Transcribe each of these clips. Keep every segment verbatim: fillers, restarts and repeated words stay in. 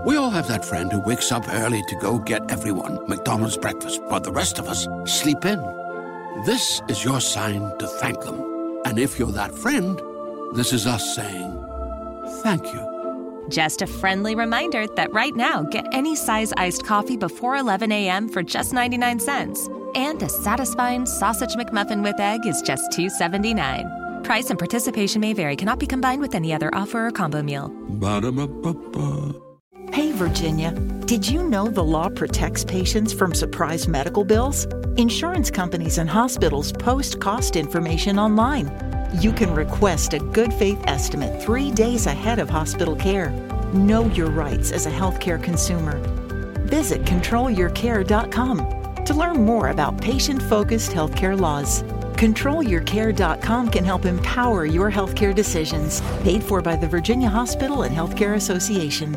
We all have that friend who wakes up early to go get everyone McDonald's breakfast, while the rest of us sleep in. This is your sign to thank them. And if you're that friend, this is us saying thank you. Just a friendly reminder that right now, get any size iced coffee before eleven a.m. for just ninety-nine cents. And a satisfying sausage McMuffin with egg is just two seventy-nine. Price and participation may vary. Cannot be combined with any other offer or combo meal. Ba-da-ba-ba-ba. Hey, Virginia, did you know the law protects patients from surprise medical bills? Insurance companies and hospitals post cost information online. You can request a good faith estimate three days ahead of hospital care. Know your rights as a healthcare consumer. Visit control your care dot com to learn more about patient-focused healthcare laws. control your care dot com can help empower your healthcare decisions. Paid for by the Virginia Hospital and Healthcare Association.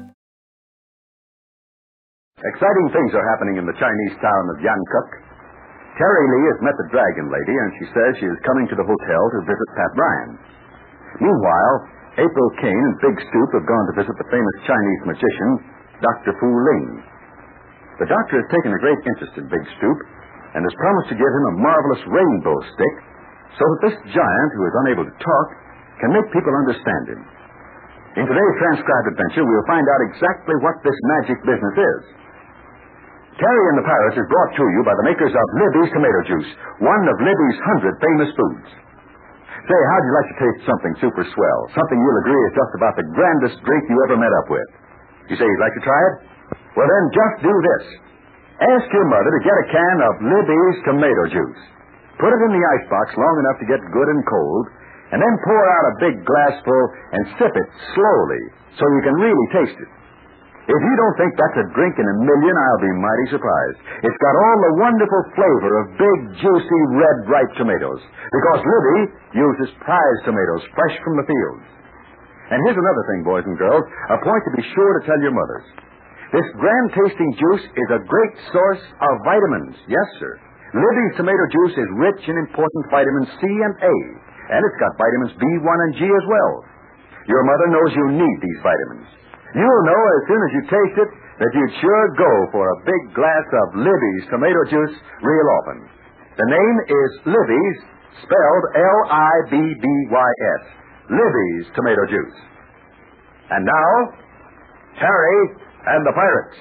Exciting things are happening in the Chinese town of Yankuck. Terry Lee has met the Dragon Lady, and she says she is coming to the hotel to visit Pat Ryan. Meanwhile, April Kane and Big Stoop have gone to visit the famous Chinese magician, Doctor Fu Ling. The doctor has taken a great interest in Big Stoop and has promised to give him a marvelous rainbow stick so that this giant, who is unable to talk, can make people understand him. In today's transcribed adventure, we'll find out exactly what this magic business is. Terry and the Pirates is brought to you by the makers of Libby's Tomato Juice, one of Libby's hundred famous foods. Say, how'd you like to taste something super swell? Something you'll agree is just about the grandest drink you ever met up with. You say you'd like to try it? Well, then just do this. Ask your mother to get a can of Libby's Tomato Juice. Put it in the icebox long enough to get good and cold, and then pour out a big glassful and sip it slowly so you can really taste it. If you don't think that's a drink in a million, I'll be mighty surprised. It's got all the wonderful flavor of big, juicy, red, ripe tomatoes. Because Libby uses prize tomatoes fresh from the fields. And here's another thing, boys and girls, a point to be sure to tell your mothers. This grand-tasting juice is a great source of vitamins. Yes, sir. Libby's tomato juice is rich in important vitamins C and A. And it's got vitamins B one and G as well. Your mother knows you need these vitamins. You'll know as soon as you taste it that you'd sure go for a big glass of Libby's tomato juice real often. The name is Libby's, spelled L I B B Y S. Libby's tomato juice. And now, Terry and the Pirates.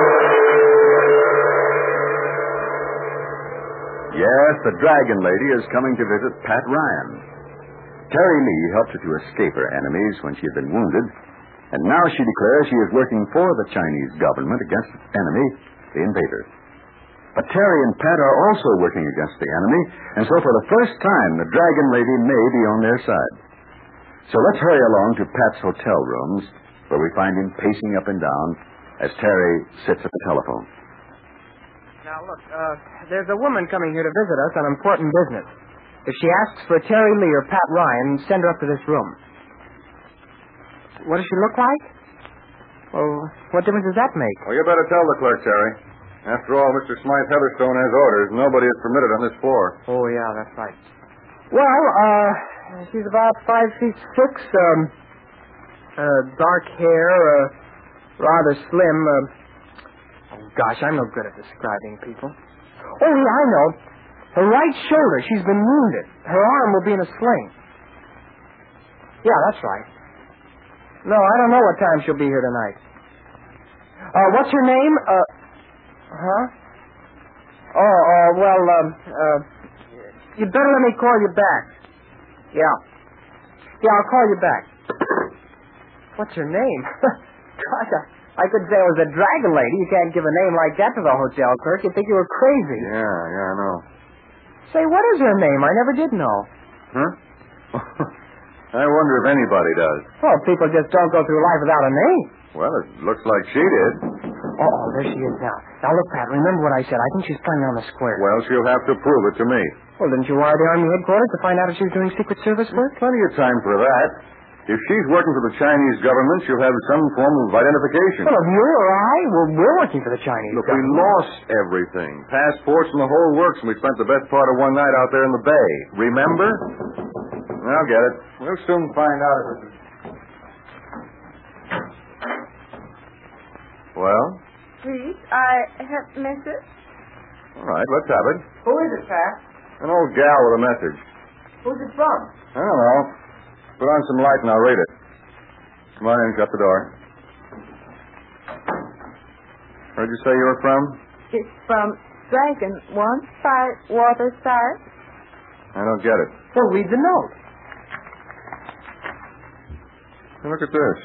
Yes, the Dragon Lady is coming to visit Pat Ryan. Terry Lee helped her to escape her enemies when she had been wounded, and now she declares she is working for the Chinese government against its enemy, the invader. But Terry and Pat are also working against the enemy, and so for the first time, the Dragon Lady may be on their side. So let's hurry along to Pat's hotel rooms, where we find him pacing up and down as Terry sits at the telephone. Now, look, uh, there's a woman coming here to visit us on important business. If she asks for Terry Lee or Pat Ryan, send her up to this room. What does she look like? Well, what difference does that make? Well, you better tell the clerk, Terry. After all, Mister Smythe Heatherstone has orders. Nobody is permitted on this floor. Oh, yeah, that's right. Well, uh, she's about five feet six, um, uh, dark hair, uh, rather slim, uh, oh, gosh, I'm no good at describing people. Oh, yeah, I know. Her right shoulder, she's been wounded. Her arm will be in a sling. Yeah, that's right. No, I don't know what time she'll be here tonight. Uh, what's her name? Uh, huh? Oh, uh, well, um, uh, you'd better let me call you back. Yeah. Yeah, I'll call you back. What's her name? Gosh, I, I could say it was a Dragon Lady. You can't give a name like that to the hotel clerk. You'd think you were crazy. Yeah, yeah, I know. Say, what is her name? I never did know. Huh? I wonder if anybody does. Well, people just don't go through life without a name. Well, it looks like she did. Oh, there she is now. Now, look, Pat, remember what I said. I think she's playing on the square. Well, she'll have to prove it to me. Well, didn't you wire the Army headquarters to find out if she was doing Secret Service work? Plenty of time for that. If she's working for the Chinese government, she'll have some form of identification. Well, if you or I, well, we're working for the Chinese Look, government. we lost everything. Passports and the whole works, and we spent the best part of one night out there in the bay. Remember? I'll get it. We'll soon find out if it's... Well? Please, I have message. All right, let's have it. Who is it, Pat? An old gal with a message. Who's it from? I don't know. Put on some light and I'll read it. Come on in, shut the door. Where'd you say you were from? It's from Dragon One Five Waterside. I don't get it. Well, read the note. Hey, look at this.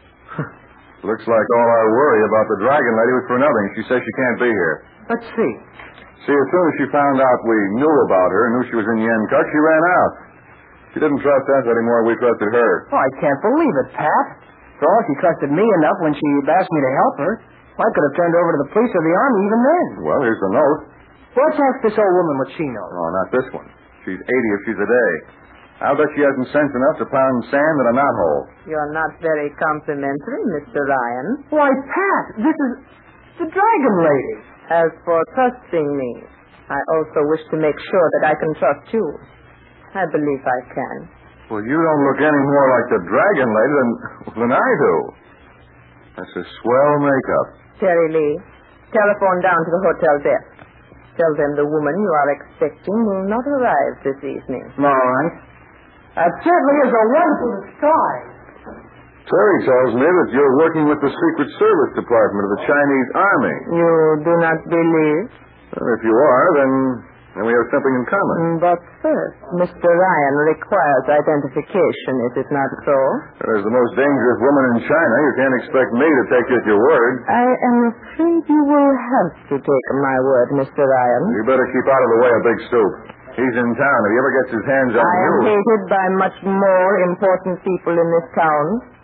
Looks like all our worry about the dragon lady was for nothing. She says she can't be here. Let's see. See, as soon as she found out we knew about her and knew she was in Yankuck, she ran out. She didn't trust us anymore. We trusted her. Oh, I can't believe it, Pat. For all she trusted me enough when she asked me to help her. Well, I could have turned her over to the police or the army even then. Well, here's the note. Let's ask this old woman what she knows. Oh, not this one. She's eighty if she's a day. I'll bet she hasn't sense enough to pound sand in a knothole. You're not very complimentary, Mister Ryan. Why, Pat, this is the Dragon Lady. As for trusting me, I also wish to make sure that I can trust you. I believe I can. Well, you don't look any more like the Dragon Lady than, than I do. That's a swell makeup. Terry Lee, telephone down to the hotel desk. Tell them the woman you are expecting will not arrive this evening. All right. That certainly is a wonderful disguise. Terry tells me that you're working with the Secret Service Department of the Chinese Army. You do not believe? Well, if you are, then, then we have something in common. But first, Mister Ryan requires identification, is it not so? As the most dangerous woman in China, you can't expect me to take you at your word. I am afraid you will have to take my word, Mister Ryan. You better keep out of the way of Big Stoop. He's in town. If he ever gets his hands on I you... am hated by much more important people in this town.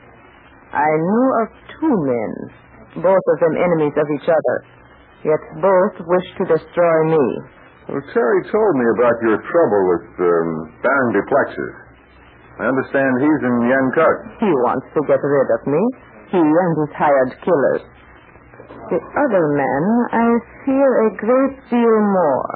I knew of two men, both of them enemies of each other, yet both wish to destroy me. Well, Terry told me about your trouble with um, Baron Duplexis. I understand he's in Yankuck. He wants to get rid of me, he and his hired killers. The other man, I fear a great deal more.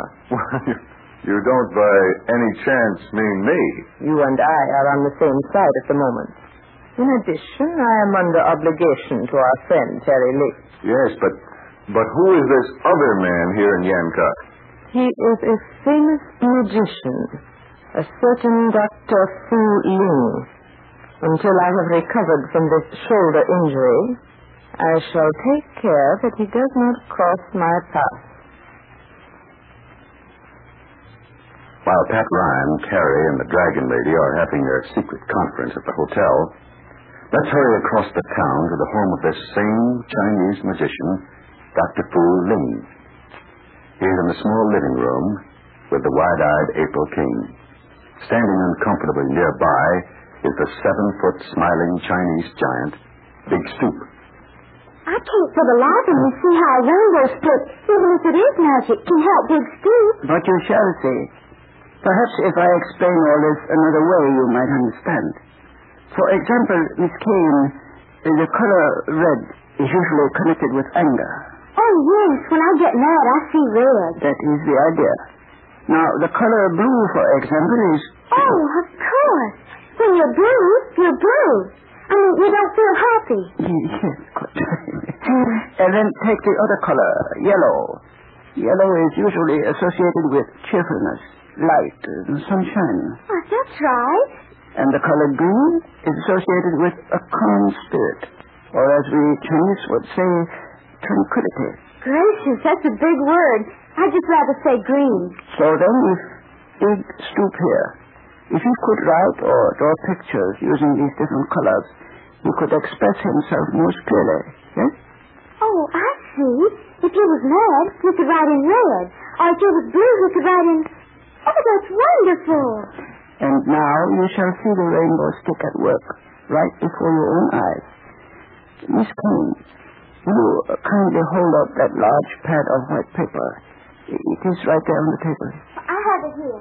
You don't by any chance mean me? You and I are on the same side at the moment. In addition, I am under obligation to our friend, Terry Lee. Yes, but but who is this other man here in Yankuck? He is a famous magician, a certain Doctor Fu Ling. Until I have recovered from this shoulder injury, I shall take care that he does not cross my path. While Pat Ryan, Terry, and the Dragon Lady are having their secret conference at the hotel, let's hurry across the town to the home of this same Chinese magician, Doctor Fu Ling. He's in the small living room with the wide-eyed April King. Standing uncomfortably nearby is the seven-foot smiling Chinese giant, Big Stoop. I can't for the life of me see how a rainbow stick, even if it is magic, can help Big Stoop. But you shall see. Perhaps if I explain all this another way, you might understand. For example, Miss Kane, the color red is usually connected with anger. Oh, yes. When I get mad, I see red. That is the idea. Now, the color blue, for example, is... Oh, of course. When you're blue, you're blue. I mean, you don't feel happy. Yes, quite right. And then take the other color, yellow. Yellow is usually associated with cheerfulness, light, and sunshine. Oh, that's right. And the color green is associated with a calm spirit, or as we Chinese would say, tranquility. Gracious, that's a big word. I'd just rather say green. So then, if Big Stoop here, if he could write or draw pictures using these different colors, he could express himself most clearly, yes? Oh, I see. If he was mad, he could write in red. Or if he was blue, he could write in... Oh, that's wonderful. And now you shall see the rainbow stick at work, right before your own eyes. Miss Kane, you kindly hold up that large pad of white paper. It is right there on the table. I have it here.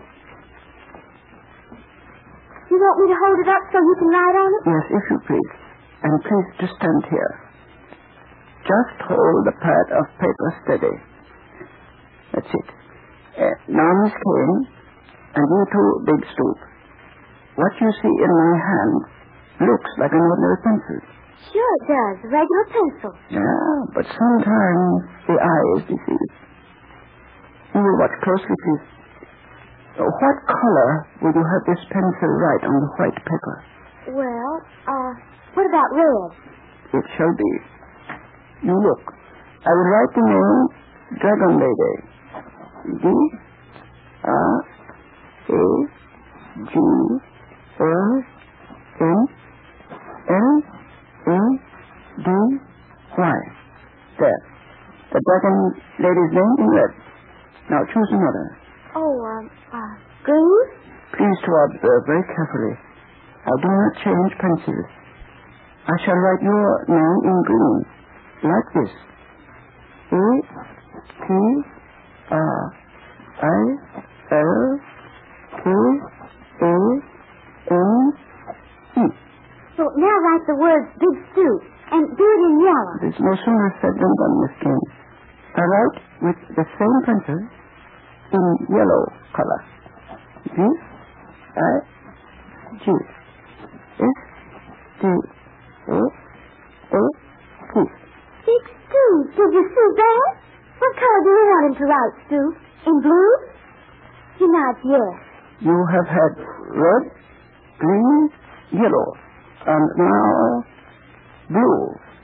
You want me to hold it up so you can write on it? Yes, if you please. And please just stand here. Just hold the pad of paper steady. That's it. Uh, now, Miss Kane, and you too, Big Stoop, what you see in my hand looks like an ordinary pencil. Sure it does. A regular pencil. Yeah, but sometimes the eye is deceived. You will watch closely, please. What color will you have this pencil write on the white paper? Well, uh, what about red? It shall be. You look. I will write the name Dragon Lady. D R A G L N L A D Y. There. The Dragon Lady's name in red. Now choose another. Oh, um, uh, green? Please to observe very carefully. I do not change pencils. I shall write your name in green, like this. A P R I L K A N E. So now write the words Big Stoop and do it in yellow. It is no sooner said than done, Miss King. I write with the same pencil in yellow color. B I G S T O O P. Big Stoop. Did you see that? What color do you want him to write, Stoop? In blue? He nods yes. You have had red, green, yellow, and now blue.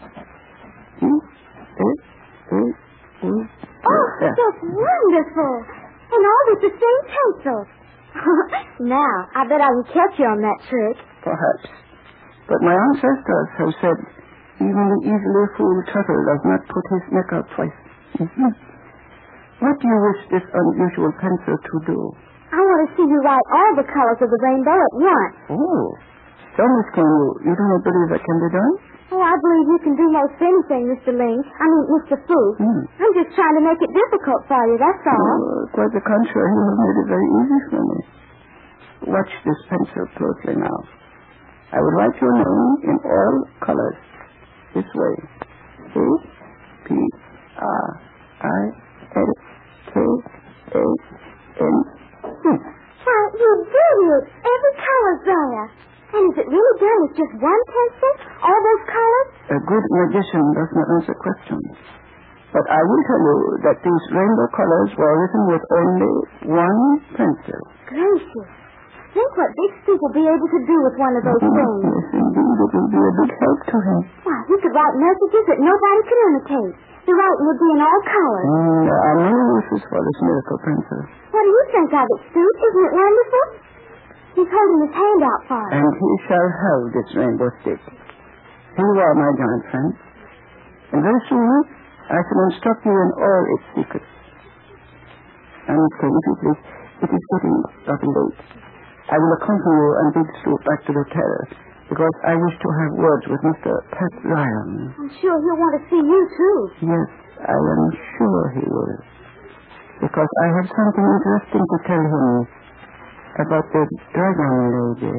E A A A. Oh, that's wonderful. And all with the same pencil. Now, I bet I can catch you on that trick. Perhaps. But my ancestors have said even the easily fooled turtle does not put his neck out twice. Mm-hmm. What do you wish this unusual pencil to do? I want to see you write all the colors of the rainbow at once. Oh. So, Miss King, you, you do not believe that can be done? Oh, I believe you can do most anything, Mister Ling. I mean, Mister Fu. Hmm. I'm just trying to make it difficult for you, that's all. Oh, quite the contrary. You have made it very easy for me. Watch this pencil closely now. I will write your name in all colors. This way. A, P, R, I, L, K, A, N, E. Why, you idiot. Every color's there. And is it really done with just one pencil? All those colors? A good magician does not answer questions. But I will tell you that these rainbow colors were written with only one pencil. Gracious. Think what Big Stoop will be able to do with one of those things. Yes, indeed. It will be a big help to him. Why, he could write messages that nobody can imitate. The writing would be in all colors. Mm, there are many uses for this miracle pencil. What do you think of it, Stoop? Isn't it wonderful? He's holding his hand out for us. And he shall have this rainbow stick. Here you are, my giant friend. And very soon, I shall instruct you in all its secrets. And, Miss King, if you please, it is getting rather late. I will accompany you and Big Stoop back to the hotel, because I wish to have words with Mister Pat Ryan. I'm sure he'll want to see you, too. Yes, I am sure he will. Because I have something interesting to tell him about the Dragon Lady.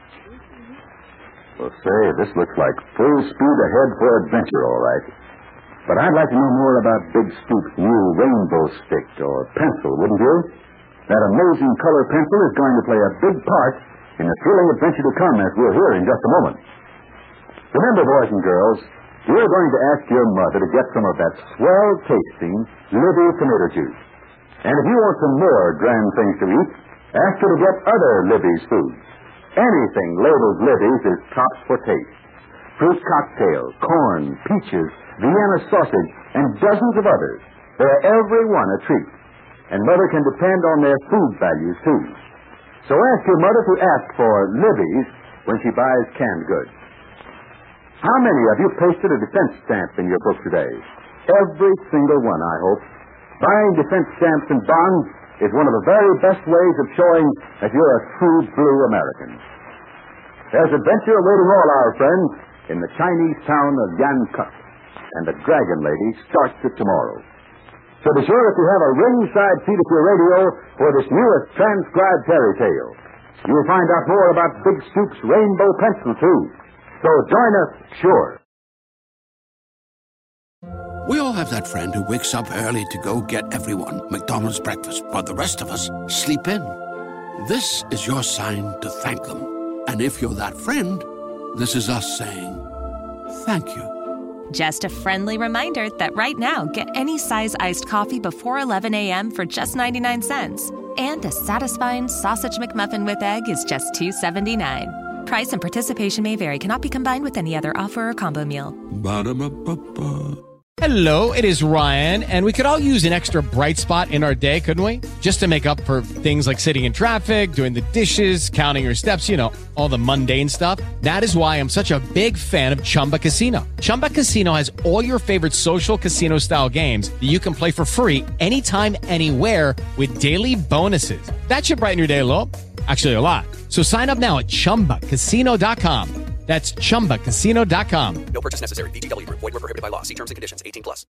Well, say, this looks like full speed ahead for adventure, all right. But I'd like to know more about Big Stoop's new rainbow stick or pencil, wouldn't you? That amazing color pencil is going to play a big part in the thrilling adventure to come, as we'll hear in just a moment. Remember, boys and girls, you're going to ask your mother to get some of that swell-tasting Libby tomato juice. And if you want some more grand things to eat, ask her to get other Libby's foods. Anything labeled Libby's is tops for taste. Fruit cocktail, corn, peaches, Vienna sausage, and dozens of others. They're every one a treat. And Mother can depend on their food values, too. So ask your mother to ask for Libby's when she buys canned goods. How many of you pasted a defense stamp in your book today? Every single one, I hope. Buying defense stamps and bonds is one of the very best ways of showing that you're a true blue American. There's adventure awaiting all our friends in the Chinese town of Yankup, and the Dragon Lady starts it tomorrow. So be sure that you have a ringside seat at your radio for this newest transcribed fairy tale. You'll find out more about Big Stoop's rainbow pencil, too. So join us, sure. We all have that friend who wakes up early to go get everyone McDonald's breakfast, while the rest of us sleep in. This is your sign to thank them. And if you're that friend, this is us saying thank you. Just a friendly reminder that right now, get any size iced coffee before eleven a.m. for just ninety-nine cents. And a satisfying sausage McMuffin with egg is just two seventy-nine. Price and participation may vary. Cannot be combined with any other offer or combo meal. Ba-da-ba-ba-ba. Hello, it is Ryan, and we could all use an extra bright spot in our day, couldn't we? Just to make up for things like sitting in traffic, doing the dishes, counting your steps, you know, all the mundane stuff. That is why I'm such a big fan of Chumba Casino. Chumba Casino has all your favorite social casino-style games that you can play for free anytime, anywhere with daily bonuses. That should brighten your day a little. Actually, a lot. So sign up now at chumba casino dot com. That's chumba casino dot com. No purchase necessary. V G W Group. Void where prohibited by law. See terms and conditions. eighteen plus.